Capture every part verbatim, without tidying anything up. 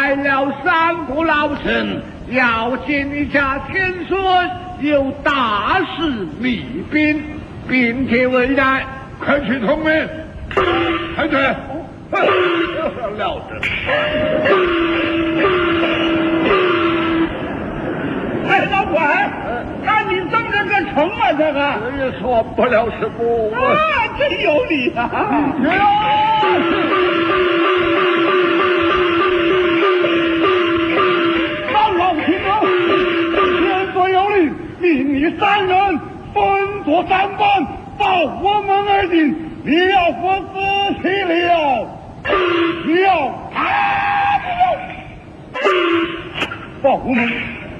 来了三个老臣，要见一下天孙，有大事密禀，并帖未来， 快去通明。太君，了得！ 哎，老管，赶紧整这个称啊，这个这也算不了什么。 啊，真有理啊！ 老老听啊，前所有理，命你三人分作三班，报我们而定。你要说仔细了，你要啊！报我们。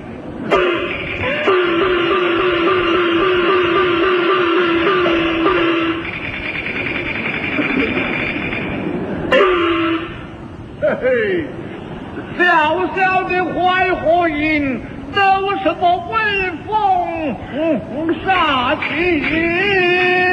嘿嘿，小小的坏火营，都什么威风杀气？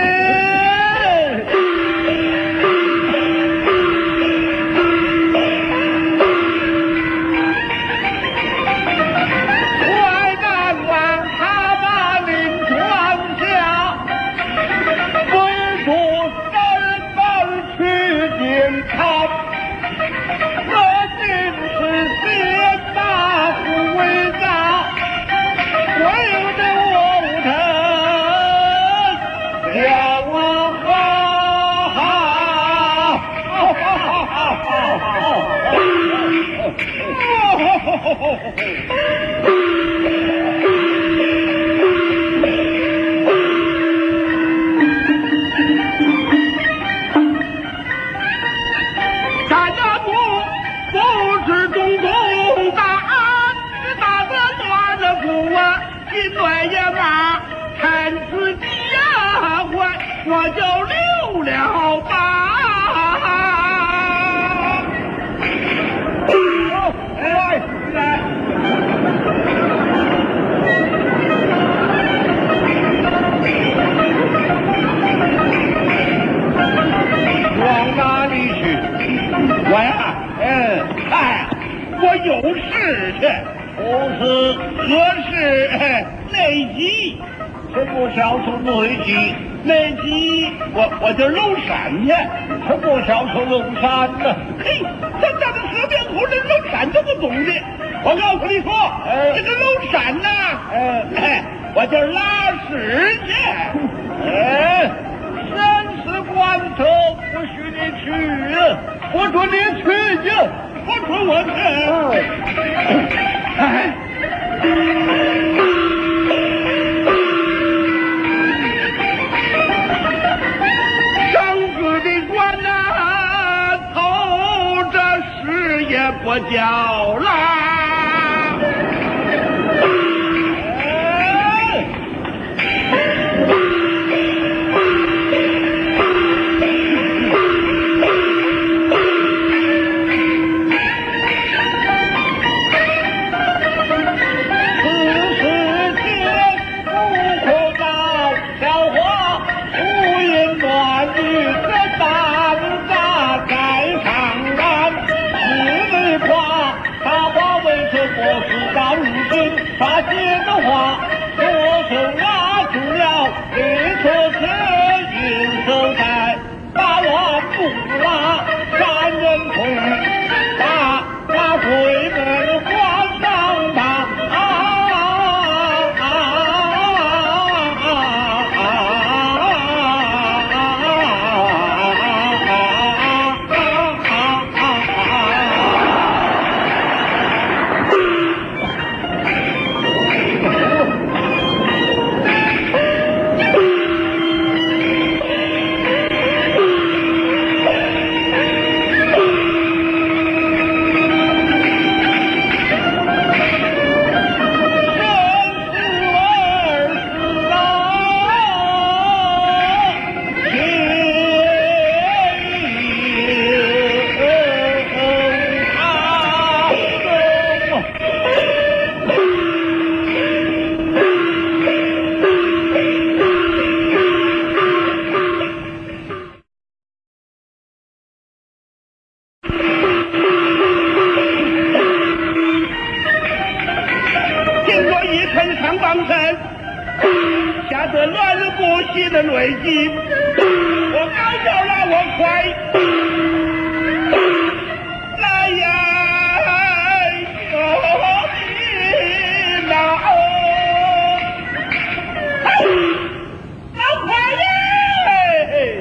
大家不不知中共大案，大的抓着不啊，心内也骂，趁此机会我就溜了吧。来来。往哪里去？我呀，嗯，哎，我有事去。不是，我是内急，什么小出内急？内急，我我就娄山去。什么小出娄山呢？嘿，咱家的河边湖人娄山都不懂的。我告诉你说，哎、这个娄山呐，哎、哎，我就拉屎去。哎。生死关头不许你去，我说你去去，我说我去。哎，生死的关呐，透着事也不叫啦。他接的话，左手拉住了，右手却右手在，把我不拉，三人同把把鬼门关上吧。啊啊啊上帮身，下得乱不息的累积。我高叫了，我快来呀！有你老老快耶！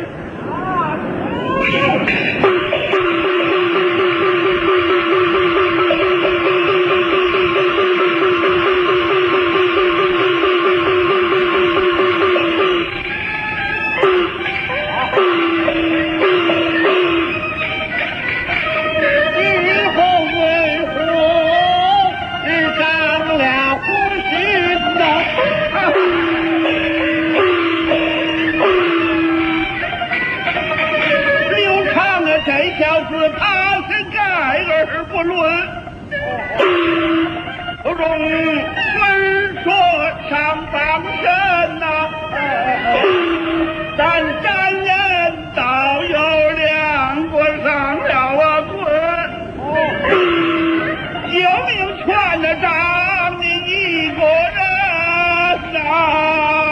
他是盖而不论，容门说上帮身呐，咱三人倒有两个上了啊棍，救命传得上你一个人呐。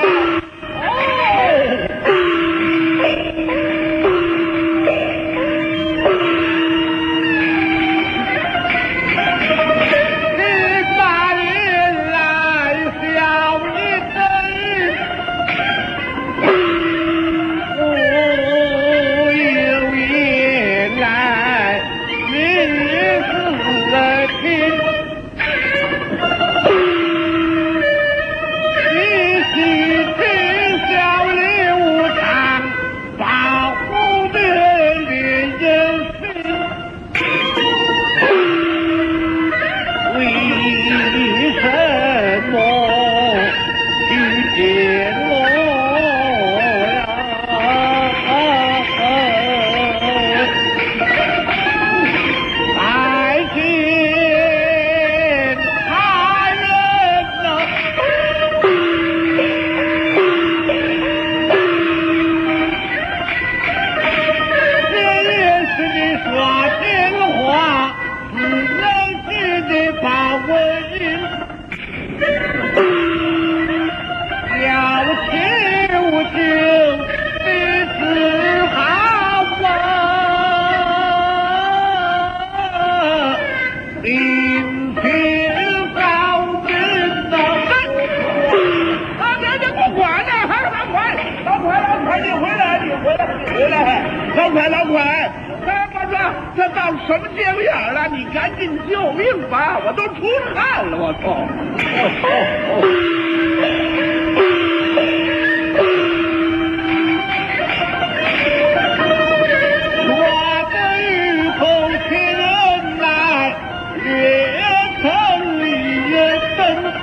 老快老快，哎，我说这到什么节骨眼了？你赶紧救命吧！我都出汗了，我操！我的玉口亲人来，越疼越深。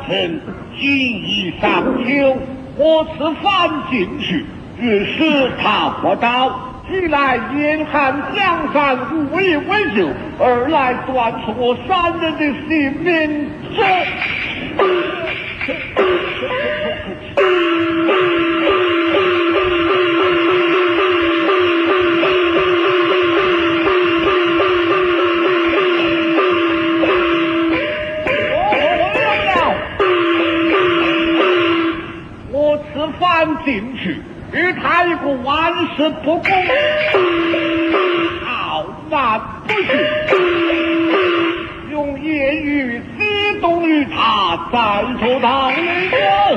臣锦衣上秋，我此番进去，越是他不到。一来严寒江山，无以为救；二来断除我三人的性命。这。我此番进去。与他一个万事不公，傲慢不屈，用言语激动于他，再出道理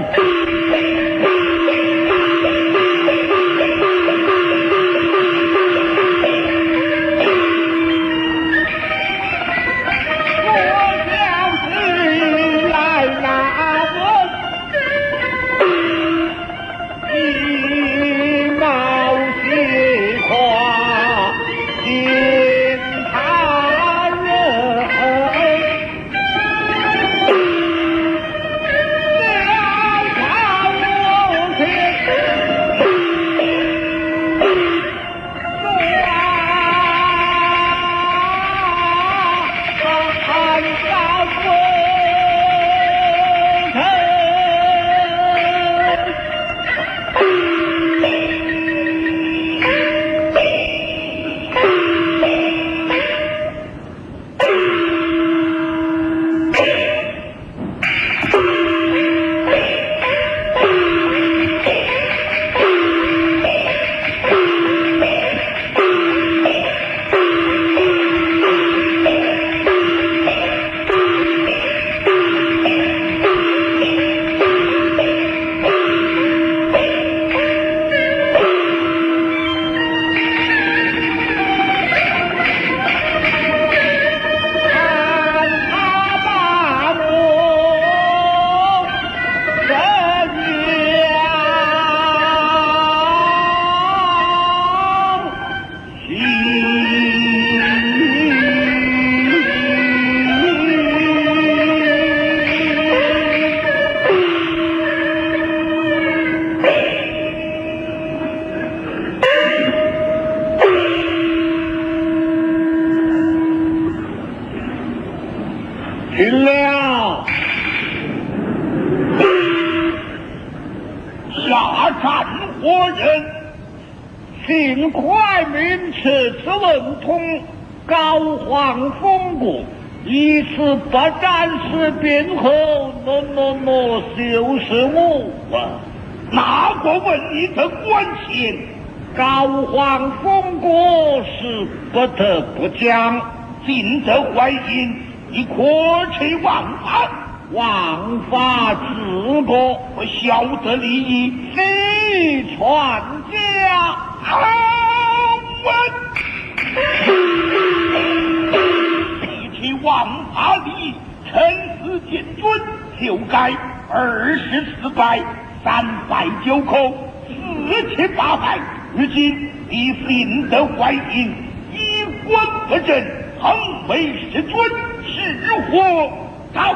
听了，下战活人，幸快名次之文通，高皇封国，以此不战事变后，诺诺诺就是我啊！ 哪个问你的关心？ 高皇封国是不得不讲， 尽得怀疑。你可吹王法， 王法治国， 我晓得礼仪， 非传家好文。比起王法礼，臣死见尊，就该二十四败，三败九空，四七八败。如今你幸得怀疑，衣冠不正，横为师尊。是火导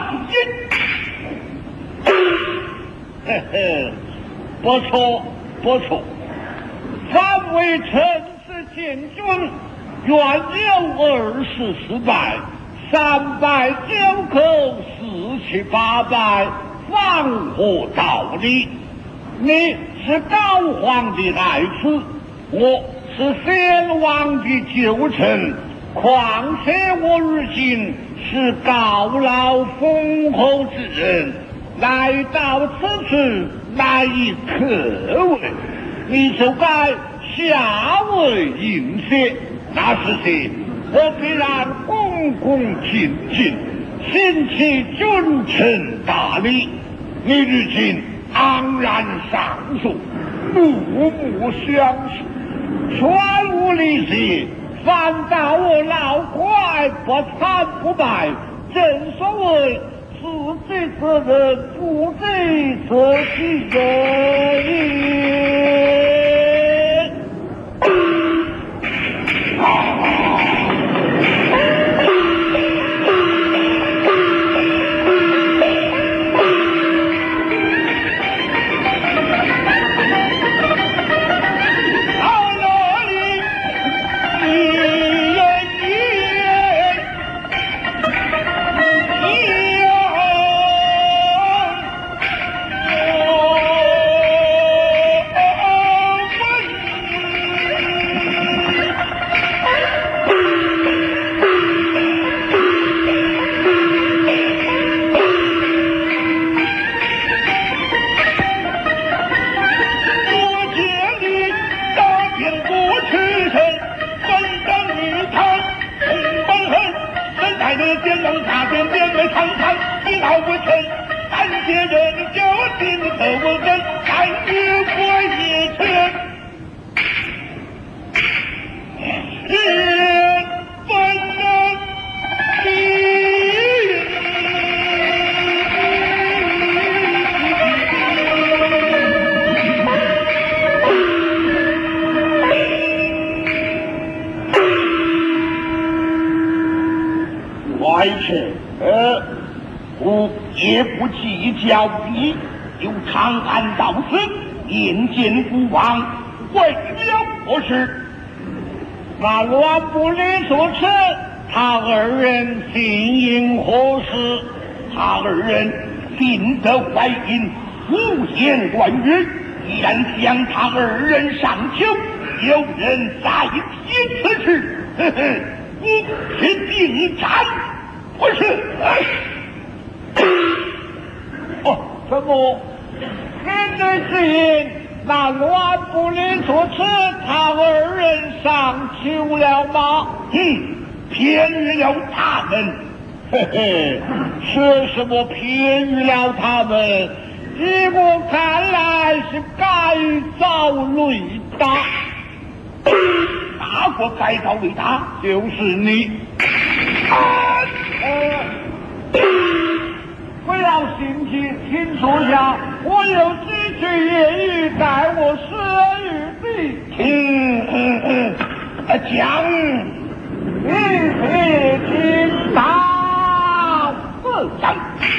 引， 呵呵，不错不错。三位臣是见君，原有二十四败，三败九口，四七八败，方合道理。你是高皇的爱子，我是先王的旧臣，况且我如今是高老封侯之人，来到此处来以客位，你就该下为应谢。那时时我必然恭恭敬敬，行其君臣大礼。你如今昂然上书，怒目相视，全无理事，反倒我老快不惨不败。正所谓自己责任，不己责其人。 是见龙大见面为长长，一闹不成，三界人就定头我跟，三日过一程，是不能比。怀臣，呃，我也不计较你，就长安到此，眼见不忘，为了何事？ 那栾布里所持，他二人心因何事？ 他二人定得怀孕，无言断语。既然向他二人上求，有人再提此事，呵呵，你是定斩。不是，哎， 哦，怎么？面对之言，那栾布里所持，他二人上求了吗？ 嗯，偏于了他们。 嘿嘿，是什么偏于了他们？依我看来是改造雷达。 哪个改造雷达？ 就是你。 啊！ 呃，不要心急，请坐下。我有几句言语待我施与你。 嗯嗯嗯，讲， 一起听到自讲。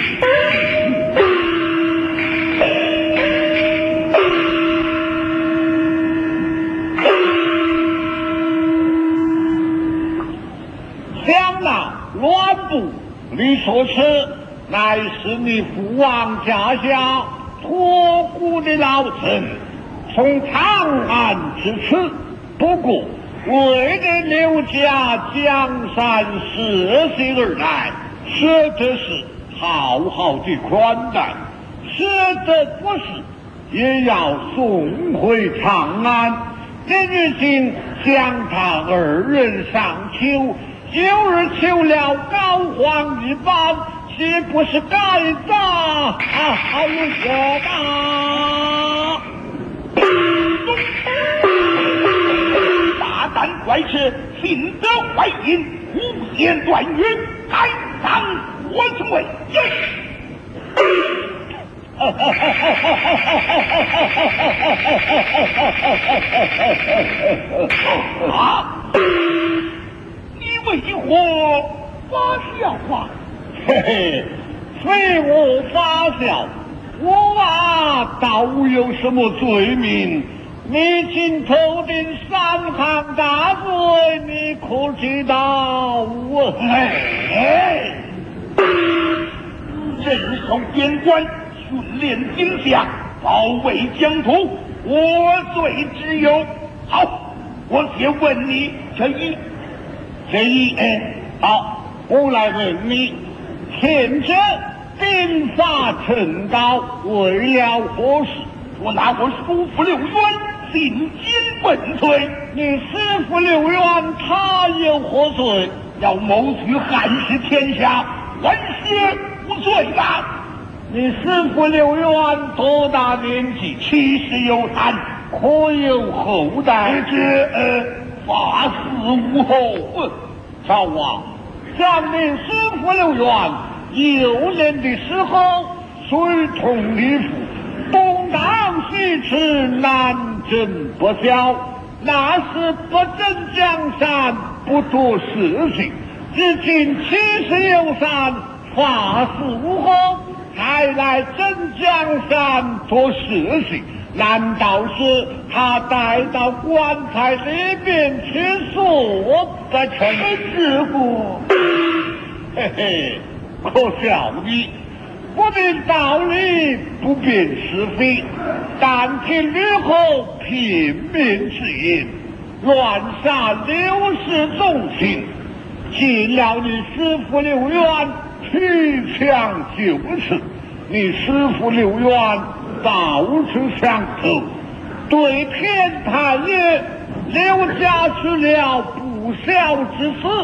想那栾布里所持，乃是你父王家下托孤的老臣，从长安至此，不过为了刘家江山社稷而来，舍得是好好的款待，舍得不是也要送回长安。这如今将他二人上求，今日求了高皇一般，岂不是该大好我吧？ 大胆怪事，信得怀孕，无言断语，该当我罪。啊！你为何发笑啊？ 嘿嘿，非我发笑，我啊倒有什么罪名？你今头顶三行大罪，你可知道？ 哎哎，镇守边关，训练兵将，保卫疆土，我罪之有。好，我先问你这一， 这一，哎，好，我来问你，前者兵法陈高，为了何事？ 我拿我叔父刘渊进京问罪。 你师父刘渊他有何罪？ 要谋取汉室天下，万事无罪吧？ 你师父刘渊多大年纪？ 七十有三， 可有后代？ 不知呃发死无后。 赵王，想你师父刘渊幼年的时候，水通李府，东荡西驰，南征北销，那是不争江山，不夺事情。至今七十有三，发死无后，才来争江山夺事情。难道是他带到棺材里边去锁在成师傅？嘿嘿，可笑你不明道理，不辨是非，但听吕后平民之言，乱杀刘氏众卿，进了你师父刘渊去抢九次，你师父刘渊到处相投，对天叹曰：刘家去了不孝之事，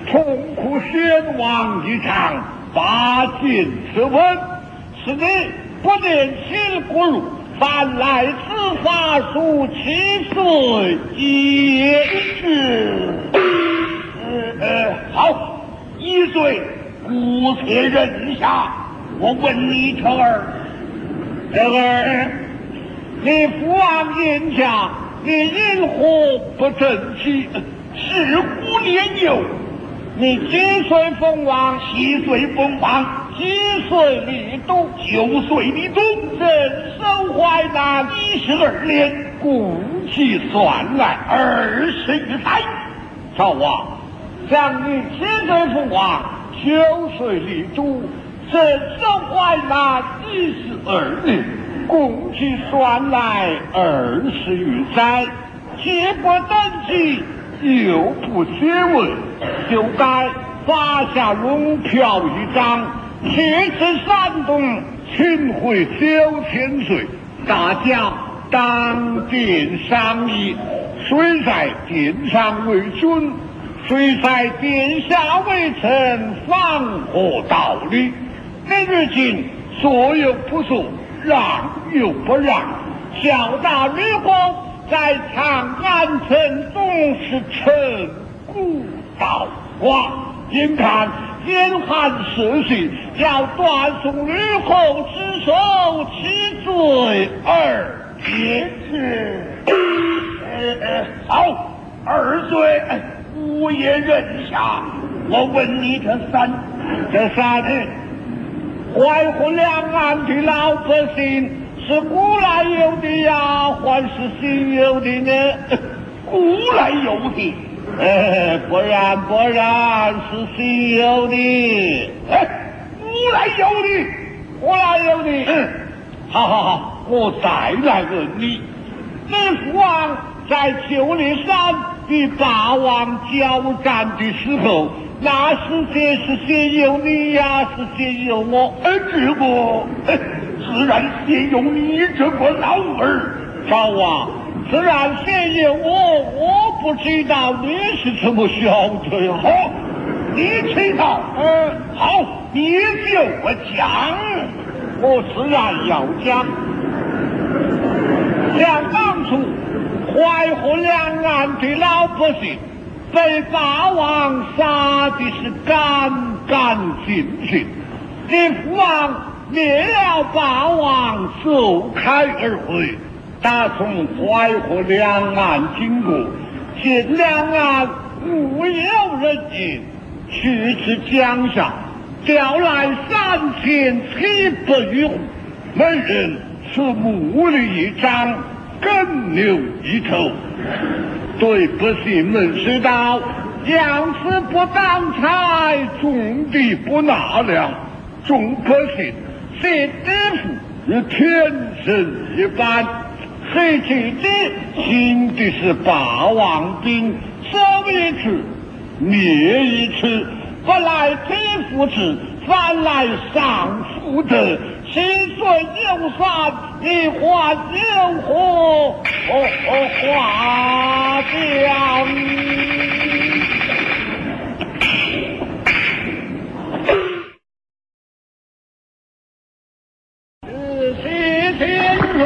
痛苦先王一场，八禁之问，是你不念亲骨肉，反来此法术七岁也是。呃呃，好，一岁姑且忍下。我问你这儿，这儿，你父王言下，你因何不争气？是孤年幼。你几岁封王？七岁封王。几岁立都？九岁立都。人生淮南一十二年，共计算来二十余载。赵王，像你七岁封王，九岁立都，人生淮南一十二年，共计算来二十余载，既不登基，又不学位，就该发下龙票一张，去至山东，请回九千岁，大家当殿商议，谁在殿上为君，谁在殿下为臣，方合道理。今日今所有不说，让又不让，小大吕公在长安城中是陈孤道瓜，眼看严寒社稷，要断送吕后之手，其罪而结之。呃呃，好，二岁无言忍下。我问你这三，这三怀婚两岸的老百姓，是古来有的呀，还是新有的呢？古来有的，呃，不然不然是新有的。哎，古来有的，古来有的。嗯，好好好，我再来问你，你父王在九里山与霸王交战的时候，那时间是先有你呀，是先有我？哎，这个，哎，自然先有你这个老儿。赵王，自然先有我，我不知道你是怎么晓得呀？好，你知道？嗯，好，你就我讲，我自然要讲。想当初，淮河两岸的老百姓被霸王杀的是干干净净，你父王灭了霸王，走开而回，打从淮河两岸经过，见两岸无有人烟，去至江上，调来三千七百余户，每人是木里一张，耕牛一头。对百姓们知道，养子不当差，种地不纳粮，众百姓是知府如天神一般，谁知的行的是霸王兵，收一次灭一次，不来天福之，反来上福德，心碎有善，一花有火，哦哦花将。是西天主。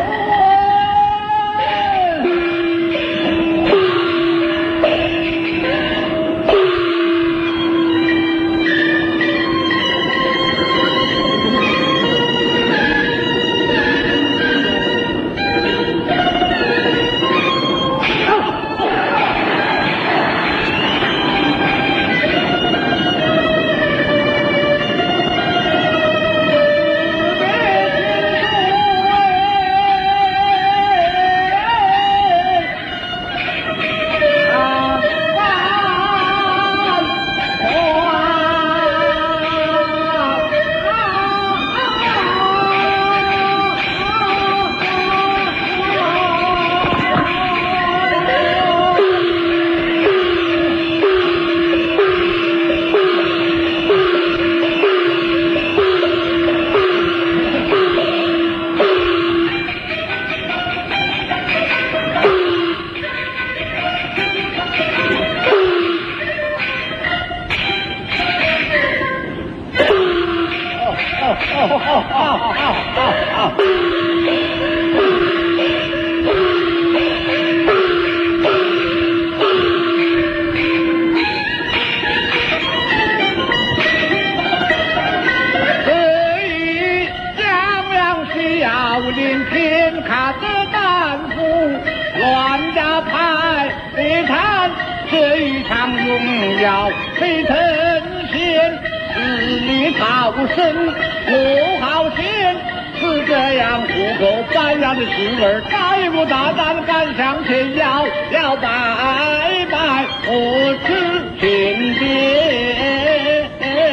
临天卡的担负，乱家派你看这一场荣耀非thần仙，十里逃生不好险，是这样虎口般样的事儿，大步大胆赶上前，要要拜拜我知天爹。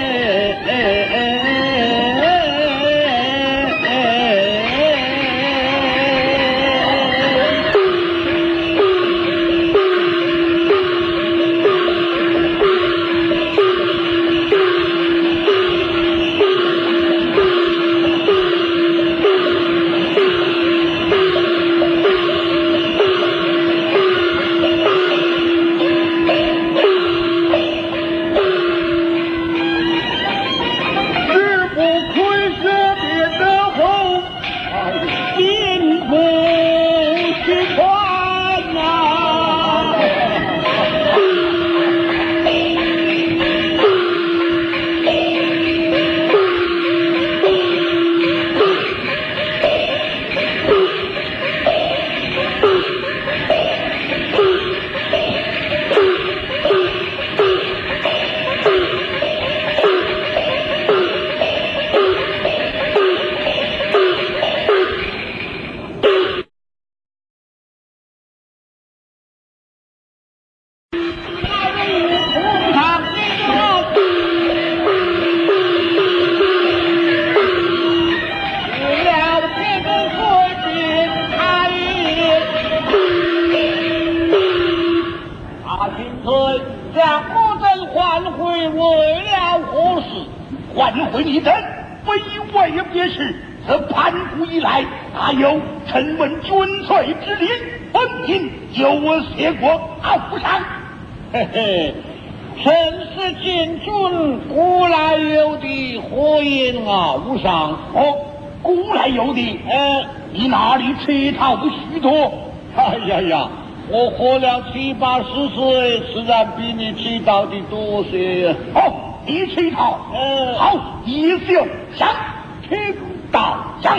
换回你等，非为别事，则盘古以来，哪有臣闻君粹之礼？本应由我谢过傲上。 嘿嘿，臣是见君古来有的何言傲上？ 哦，古来有的，呃，你哪里吃逃许多？ 哎呀呀！我活了七八十岁，自然比你知道的多些。 哦，你吃逃， 嗯， 好，一袖香，听到香。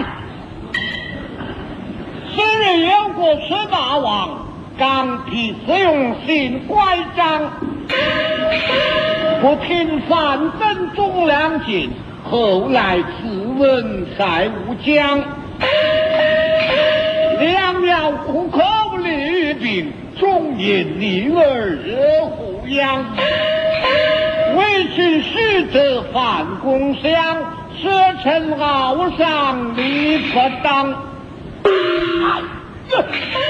昔日有过司马王，刚愎自用信乖张，不听反正忠良尽，后来自问再无疆。良药苦口利病，终因女儿惹胡杨。为去使得范公相，舍臣傲上理不当。 哎呀！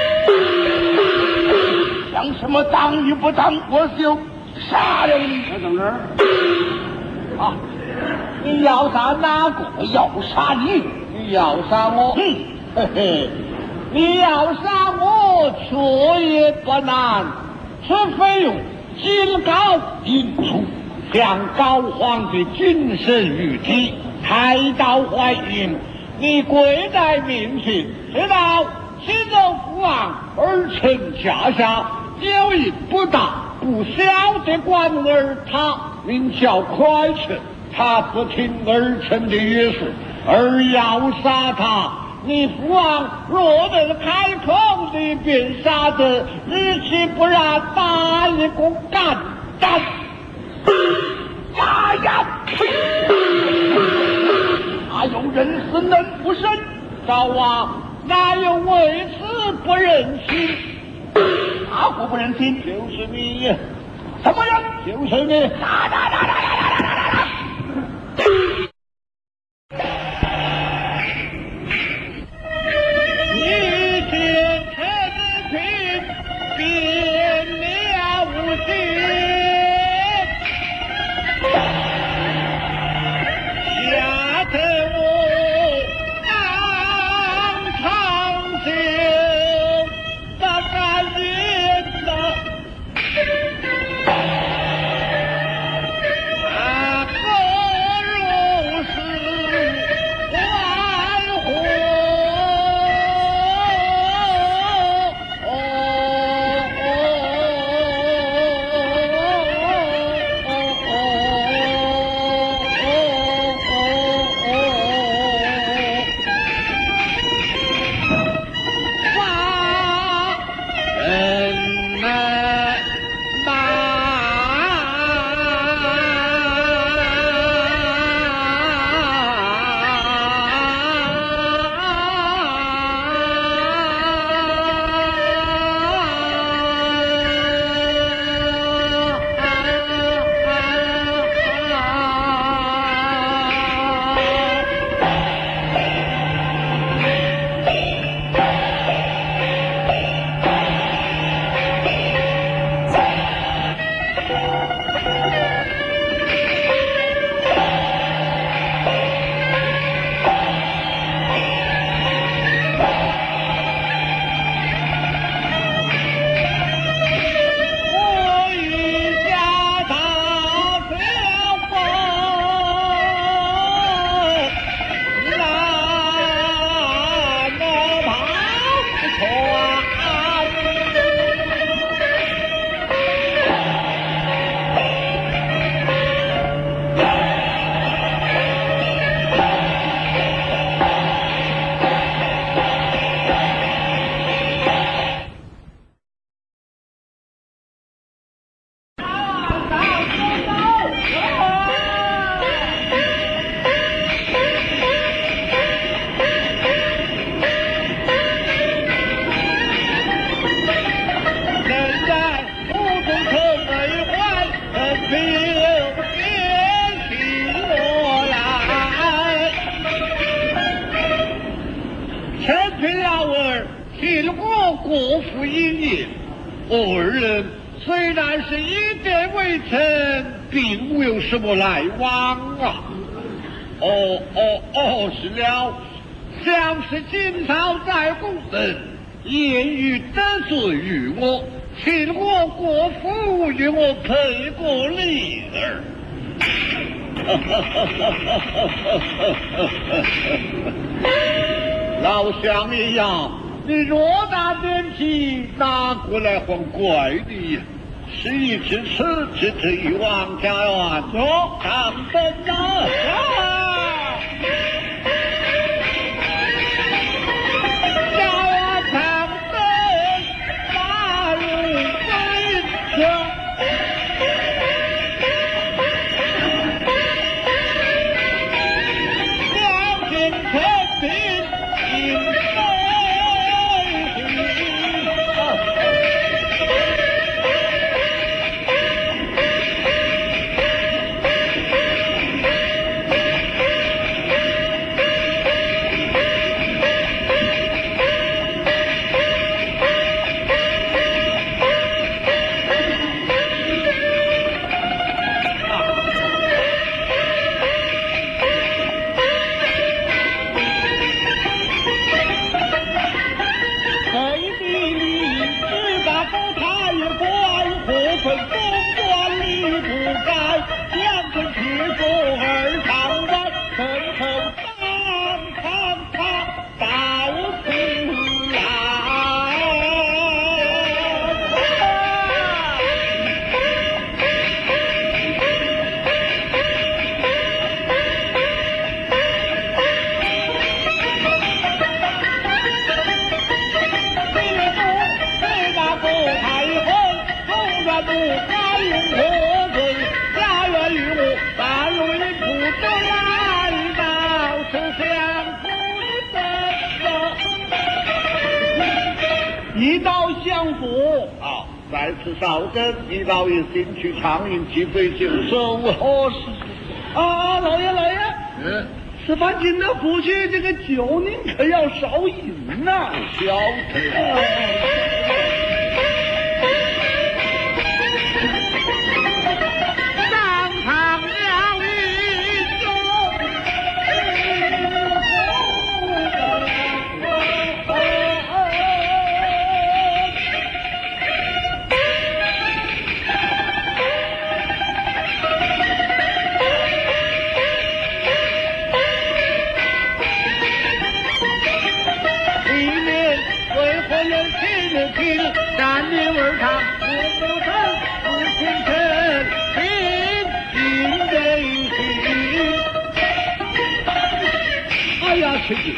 想什么当与不当，我就杀了你！ 来等着。 啊！你要杀哪个？我要杀你！ 你要杀我？ 嗯， 嘿嘿。你要杀我，却也不难，除非用金膏银出，向高皇的金身玉体，开刀怀孕。你贵在民情，知道西周父王儿臣家下有一不大不小的官儿，他名叫快臣，他不听儿臣的约束，而要杀他。你父王若能开口，你便杀得日期不然，打一个干干。 呀呀！哪有人死能不生？ 赵王哪有为此不忍心？ 哪个不忍心？ 就是你。 什么人？ 就是你。 打打打打打打打打打！ 国父英言，我二人虽然是一代为臣，并无有什么来往啊。哦哦哦，是了，像是今朝在宫人言语得罪于我，请我国父与我赔过礼儿。老乡爷呀，你偌大点气拿过来还怪你，是一只吃只只一王家园，哟，长奔啊！家园长奔，马如飞车。一道相府啊，在此稍等，一道也先去畅饮几杯酒手。哦，是啊，老爷老爷，嗯，吃饭进了府去，这个酒您可要少饮呐、啊，晓得。啊三年而长，我不成，不清晨，心心得心。哎呀，陈平，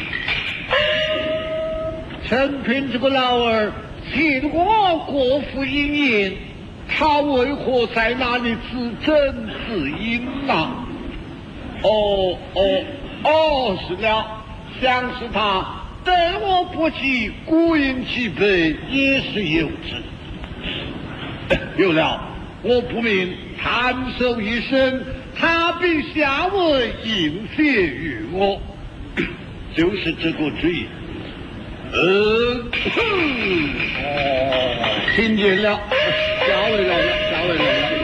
陈平这个老儿，请我国父英言，他为何在那里自斟自饮呢？哦哦哦，是了，像是他。待我不及孤饮几杯也是有之。有了，我不明探手一生，他比下为应谢于我，就是这个罪。呃，哦，听见了，下位来了，下位来了。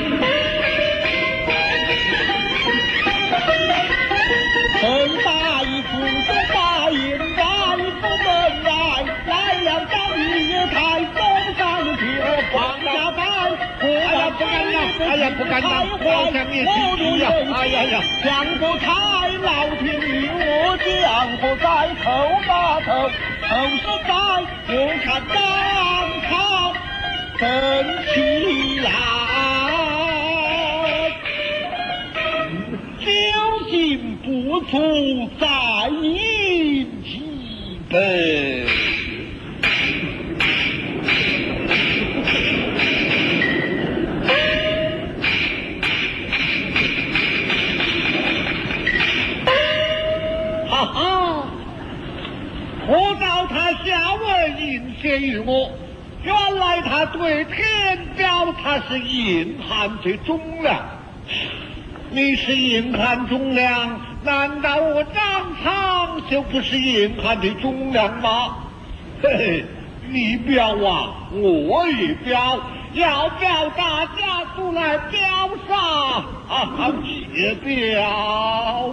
很大一副中大印大一副门来，来了张一台东上去放下班，哎呀不敢当，哎呀不敢当，我想你去呀，哎呀呀，江不才老天与我江不在头把头，头是在我看当朝真起来。不足再饮几杯。哈哈，我道他下文应谢于我，原来他对天表他是硬汉的忠良。你是硬汉忠良，难道我张苍就不是硬汉的忠良吗？嘿嘿， 你表啊，我也表，要表大家都来表上，啊，且表。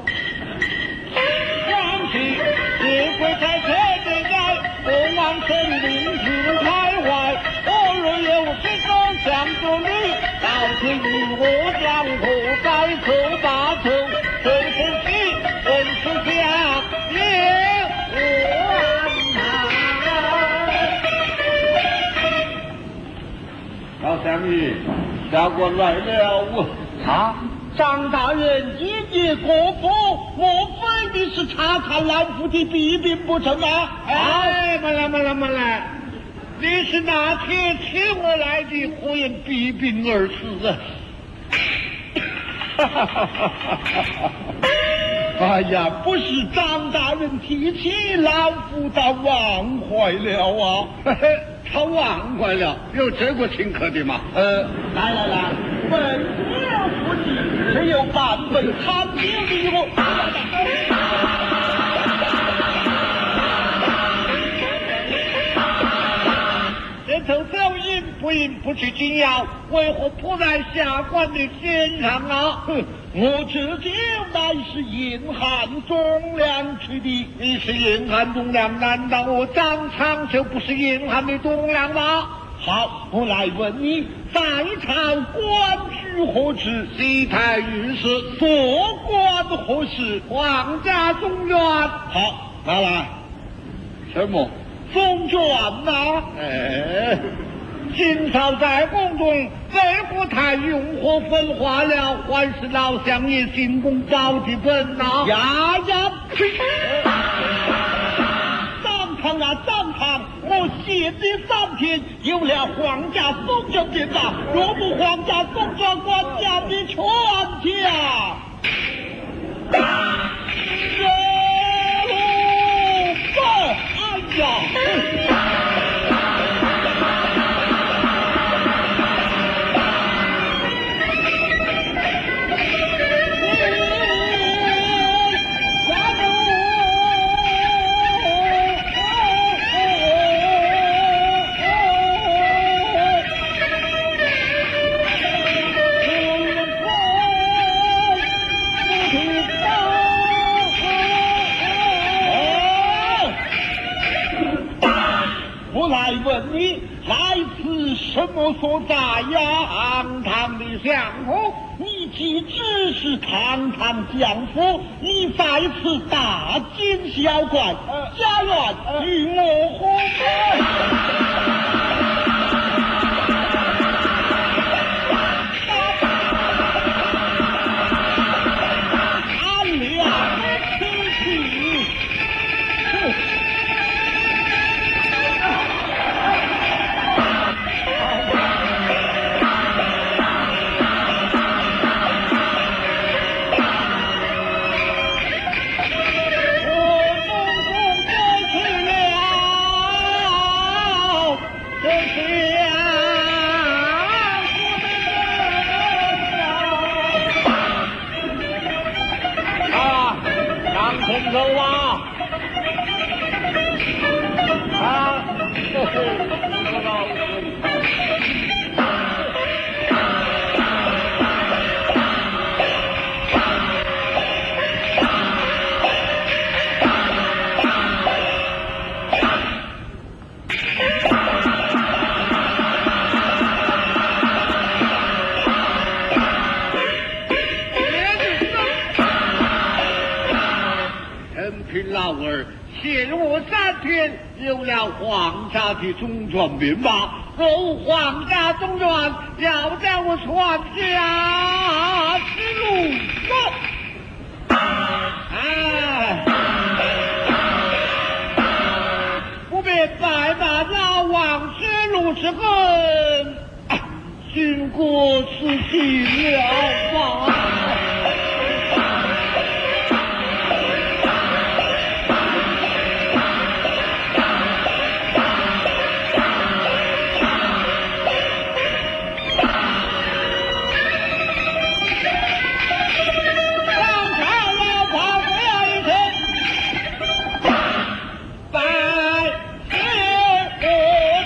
想起日贵在这边来，不往神灵之开怀，我若有事都想着你，到此与我江湖再走把头，这是喜，本是家也完老乡爷，下官来了啊！张大人一夜过府，莫非你是查看老夫的弊病不成啊？哎，没来没来没来，你是那天请我来的，何言弊病二字啊？哈哈哈哈哈！哎呀，不是张大人提起，老夫倒忘怀了啊！嘿嘿，他忘怀了，有这个请客的吗？呃，来来来，本有不记，只有半本参见的我。这头走音不应不去紧要，为何扑在下官的肩上啊？哼！我这就乃是严寒忠良取的，你是严寒忠良，难道我张昌就不是严寒的忠良吗？好，我来问你，在朝官居何职？西台御史。做官何事？皇家中院。好，拿来。什么？中卷呐！哎。今朝在宫中，这不太用火焚化了，还是老乡爷进宫保的本呐！呀呀！张昌啊，张昌，我写这三天有了皇家宗正便罢，若不皇家宗正，官家的全家。热炉饭，哎呀！来问你，来此什么所在呀？堂堂的相府，你既只是堂堂相府，你在此大惊小怪，家园与我何干？走啊！啊！这是不知道。老儿限我三天，有了皇家的中传便罢。若无皇家中传，要将我传下之路走。哎，不便拜把老王之路之恨，经过此情了吧。拜谢我。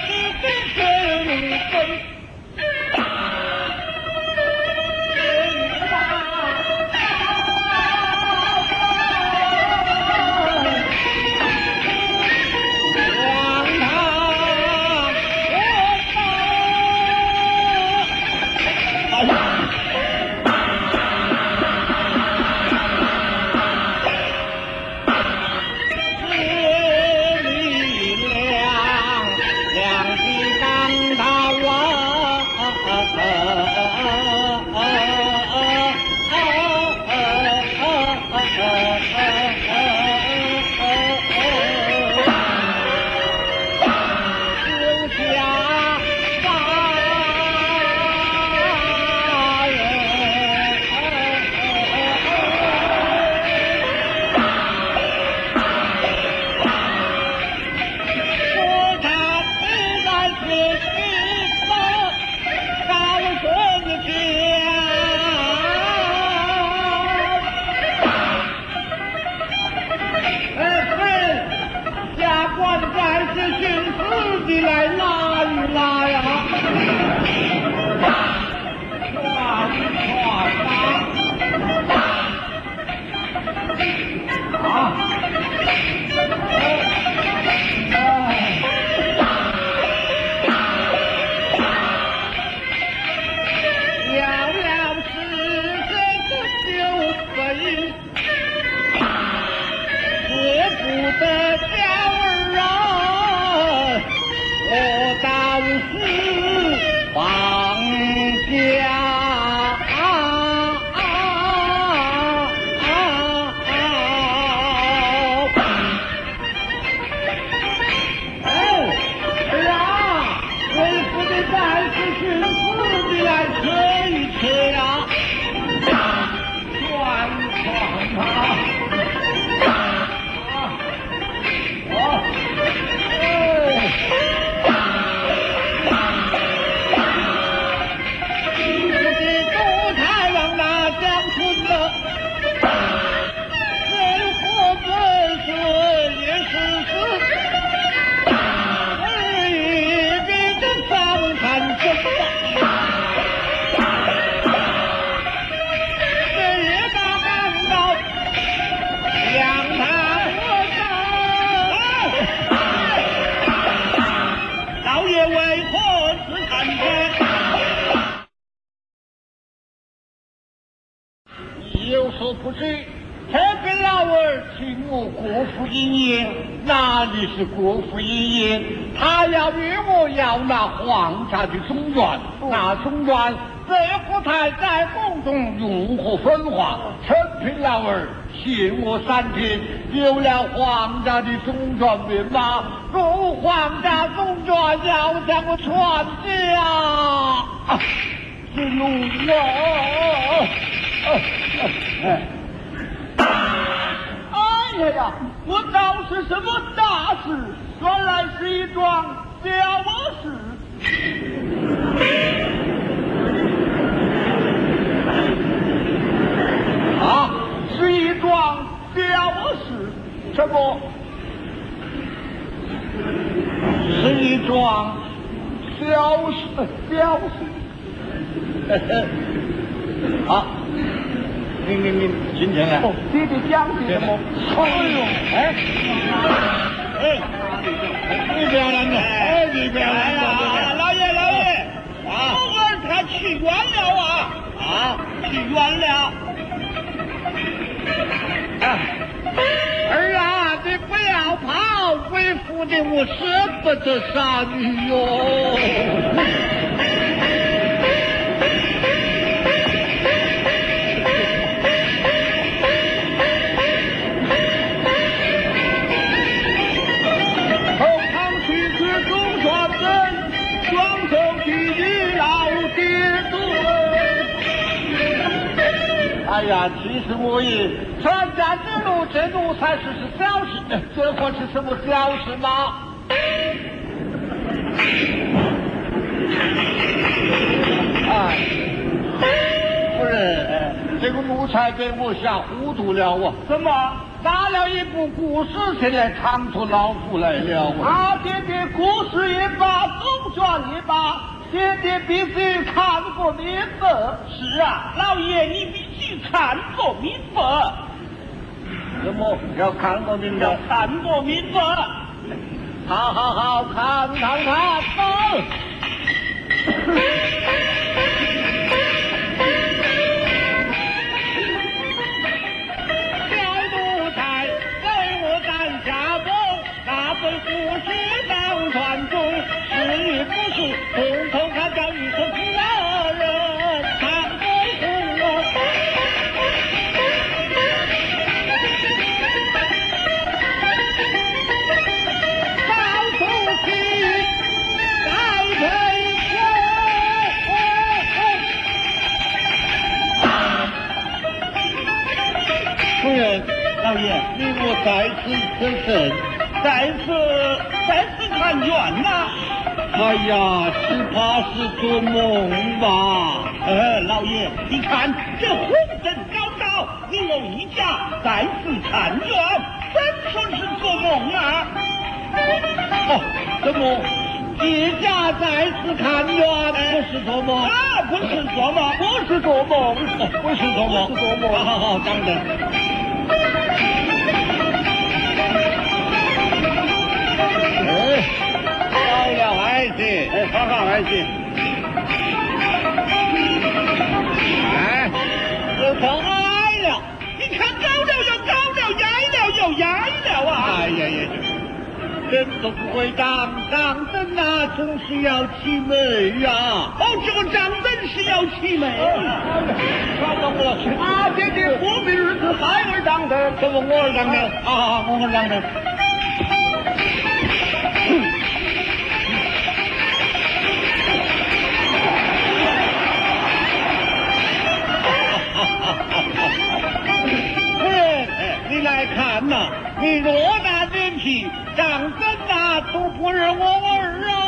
我国父营营，哪里是国父营营？他要与我要那皇家的中原，那中原这副台在宫中如何分化？陈平老儿信我三听，有了皇家的中原兵马，如皇家中原要向我传家啊！是奴我。哎哎呀，我找是什么大事？原来是一桩小事。啊，是一桩小事。什么？是一桩小事，小事。啊。你你你今天啊？哦，爹爹讲的什么？哎呦，哎，哎，你不要拦着，哎，你不要拦着，老爷老爷，啊，我儿他去远了啊，啊，去远了。啊，儿啊，你不要跑，为父的我舍不得杀你哟。哎呀，其实我也传家之路，这路才是是小事，这会是什么小事吗？哎，夫人，这个奴才给我吓糊涂了啊！怎么？拿了一部古诗现在扛出老夫来了啊！爹爹，古诗也罢，中卷也罢。爹爹必须看过明白。是啊，老爷你必须看过明白。怎么要看过明白？要看过明白。好好好，看看看，走。小奴才给我赶下走，那本古诗当传中，是与不是通通看教育是二人看不出我。高出去再退出。夫人，老爷，你我在此此生，在此在此看远呐。哎呀，只怕是做梦吧。呃，老爷，你看这红灯高高，你我一家在此看远，怎说是做梦啊？哦，怎么一家在此看远，不是做梦啊？不是做梦，不是做梦，不是做梦，不是做梦。好好好，张灯。哎，好了孩子，哎，好好孩子。哎，这可矮了，你看高了又高了，矮了又矮了啊！哎呀呀，人都不会长，长灯啊，总是要齐眉呀。哦，这个长灯是要齐眉。啊，姐姐，过明日子孩儿长灯，怎么我儿长灯？啊，我儿长灯。你来看呐、啊，你偌大脸皮，长针啊都不是我儿啊！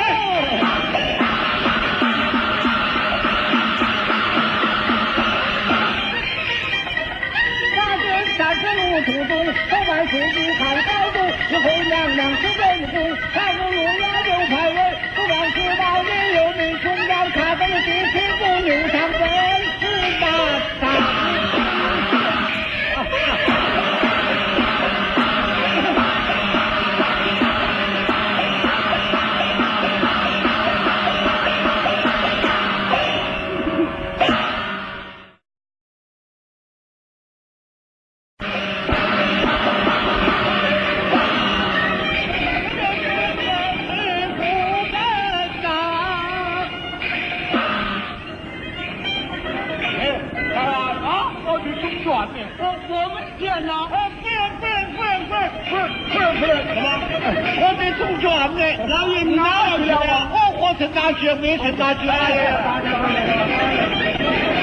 大街三十路途中，头外出去看高度，日后娘娘是人工，看我路亚又排位，不让知道你有名穷让他跟第七步扭上本事大大。 不是不是不是， 什么？我没中转呢，老爷你哪去了？我活成哪去？没成哪去？哎呀！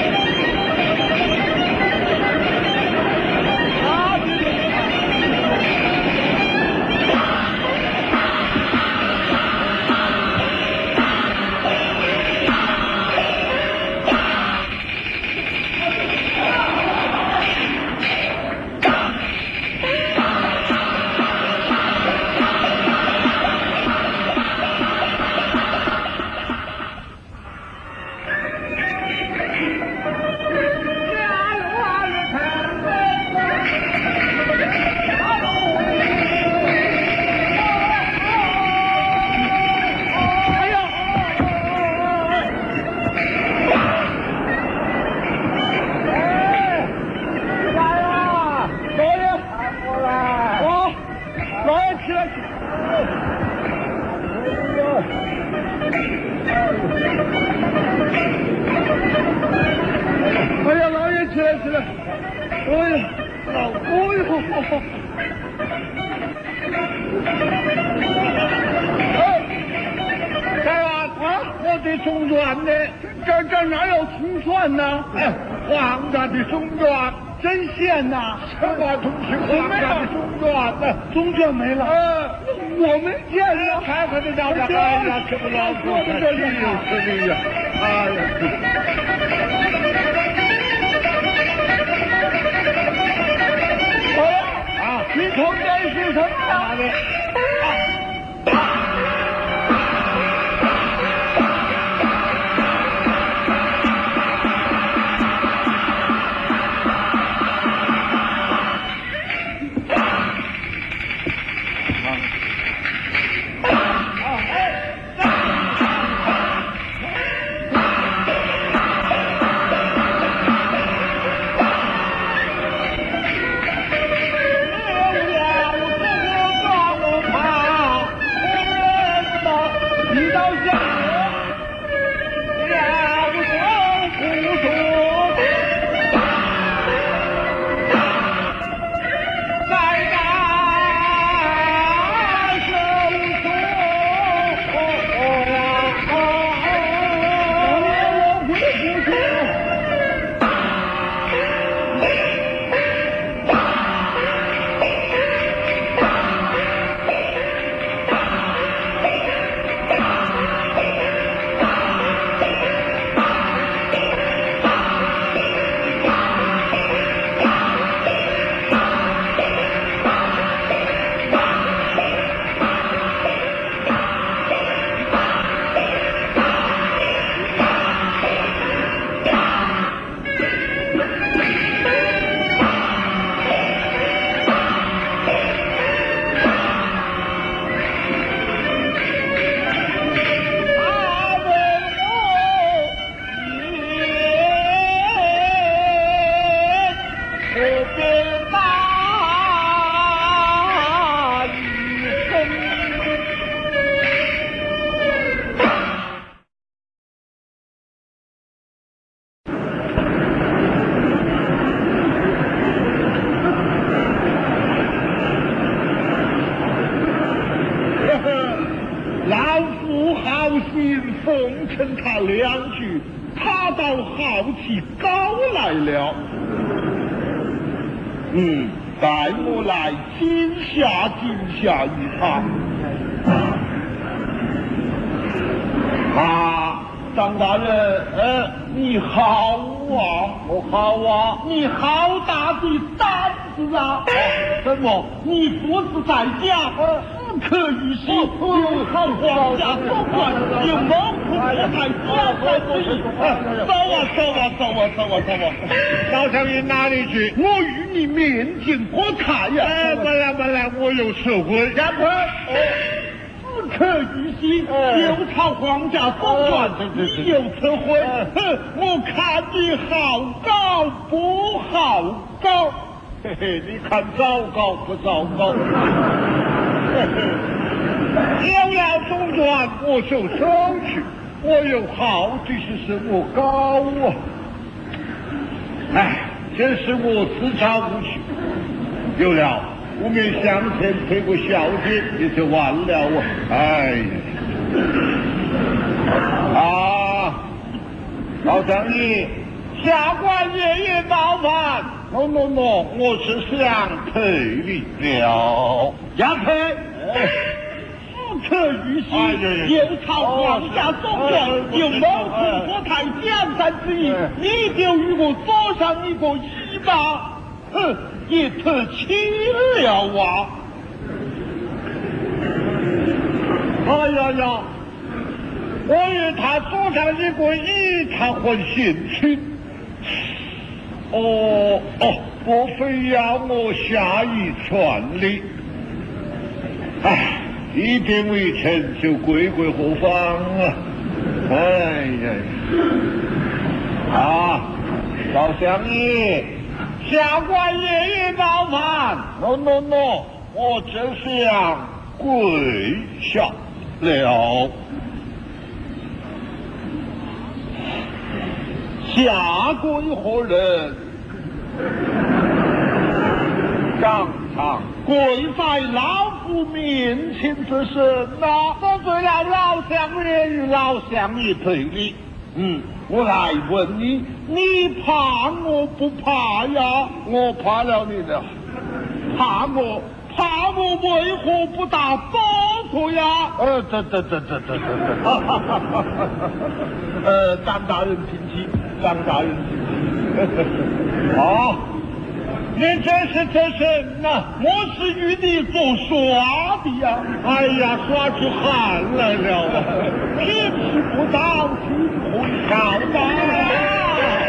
中转的，这这哪有重算呢？哎，皇家的中转真现呐！什么东西？皇家的中转呢？中转没了。呃，我没见呢。看看这家伙，哎呀，这不老说的这里有实力呀！哎呀！啊，你瞅这是什么呀？奉承他两句，他倒好起高来了。嗯，待我来惊吓惊吓于他。啊，张大人，呃，你好啊，我好啊，你好大的胆子啊！怎么，你独自在家？可与心，有好皇家所管，有猛虎不太家在之意。走啊走啊走啊走啊走啊！ 老小爷哪里去？ 我与你面见国才呀！ 哎，不来不来，我有撤婚。 杨坤，只可与心，有朝皇家所管，你有撤婚。哼，我看你好高不好高？嘿嘿，你看糟糕不糟糕？有了中转，我就收去。我有好，这是什么高啊？哎，这是我自找无趣。有了我们向前推个小姐也就完了啊！哎呀，啊，老乡爷，下官爷爷冒犯。喏喏喏，我是想赔你了。 杨培，不可于心，有朝皇家宗权，有谋统国泰江山之意，你就与我做上一个揖吧。哼，也太轻了啊！ 哎呀呀，我与他做上一个揖，他会兴趣。哦哦，莫非要我下一传令？唉，一点未成就归归何方啊！哎呀，啊，老乡爷，下官爷爷冒犯。no no no， 我只想跪下了。 下跪何人？ 张常跪在老夫面前之身呐！得罪了老乡爷与老乡爷赔礼。嗯，我来问你，你怕我不怕呀？ 我怕了你了。 怕我？怕我为何不打包袱呀？ 呃，这这这这这这， 呃，张大人请起，张大人请起。 好，你这是这什么？ 我是与你做耍的呀！ 哎呀，耍出汗来了， 脾气不到，心会高大。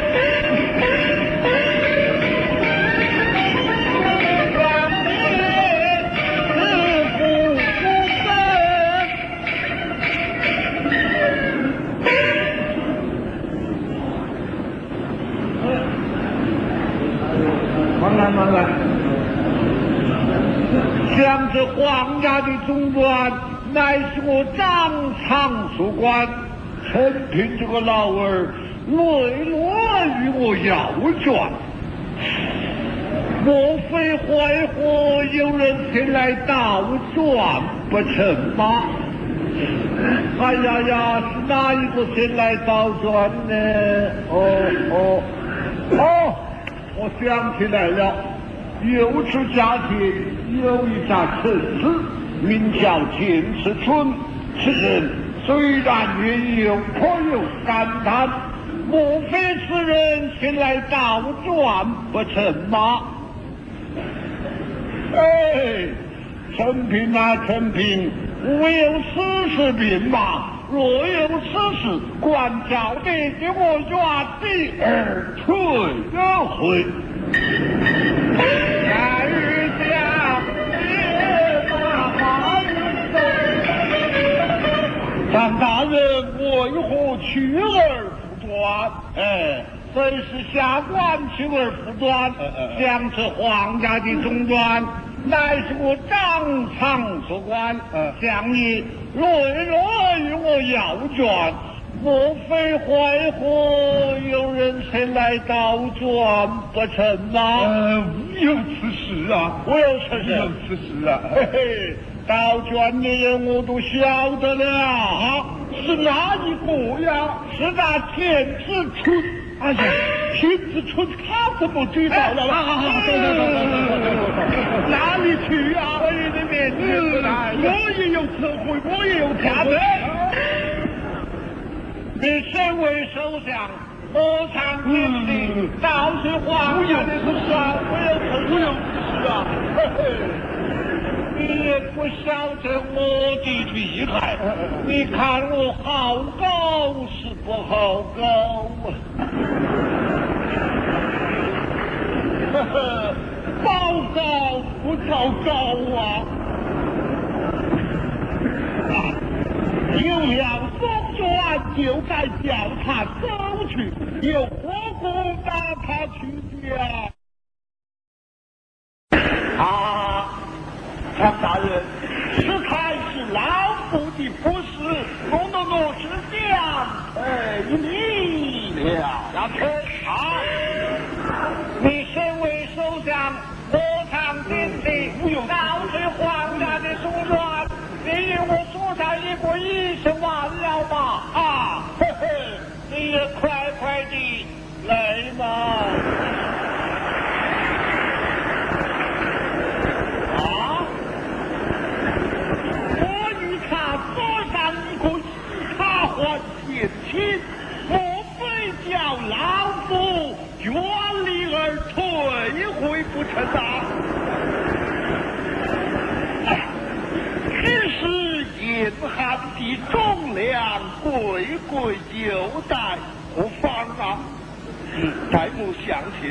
慢来慢来，向着皇家的总管，乃是我张常属官，陈平这个老儿磊落与我要卷，莫非淮河有人前来倒转不成吗？哎呀呀，是哪一个前来倒转呢？哦哦哦！我想起来了，有处家庭有一家臣子，名叫钱世春。此人虽然年幼，颇有肝胆，莫非此人前来倒转不成吗？哎，陈平啊，陈平，无有此事禀吧？若有此事，官照的给我原地而退而回。下雨下，别打花张大人为何去而复转？哎，虽是下官去而复转，想是皇家的总管。乃是我张常所管，向你磊落与我要卷，莫非淮河有人前来倒转不成吗？ 呃，无有此事啊， 无有此事， 无有此事啊， 嘿嘿，倒转的人我都晓得了啊， 是哪一个呀？ 是那田子春。 哎呀，田子春他怎么知道了？ 好好好，走走走走走走走， 哪里去啊？ 我与你面前来， 我也有特会，我也有特会。 你身为首相，何尝经历倒是皇家的事啊？我有此无有此事啊！嘿嘿，你也不晓得我的厉害，你看我好高是不好高啊？呵呵， 报告不糟糕啊！啊，有了宗转就该叫他走去，有何故把他去掉？啊，张大人，此才是老夫的不是，弄得我是将哎你了，要去啊！ 你身为首相，何尝经历无有以重量，贵贵就待，何妨啊？嗯，再不相信。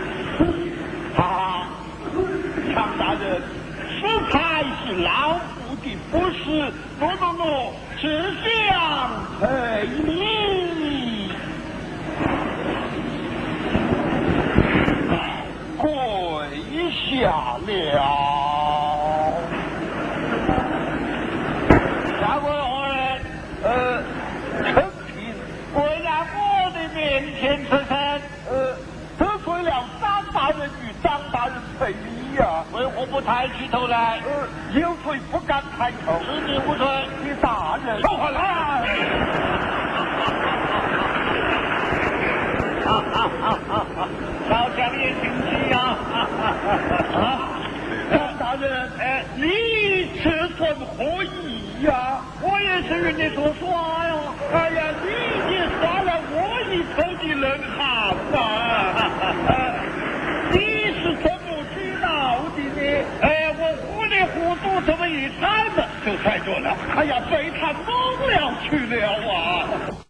啊，常大人，此才是老夫的不是，诺诺诺，是想赔你。跪下了。下位何人？呃，陈平，为了我的面前此身，呃，得罪了张大人与张大人赔礼呀。为何不抬起头来？呃，有罪不敢抬头。是你无罪，你大人。收回来。哈哈哈哈哈！老将也挺气呀！啊，张大人，哎，你此存何意呀？我也是与你说耍哟。哎呀，你也耍了我一头的冷汗呐！你是怎么知道的呢？哎，我糊里糊涂这么一猜嘛，就猜中了。哎呀，被他蒙了去了啊！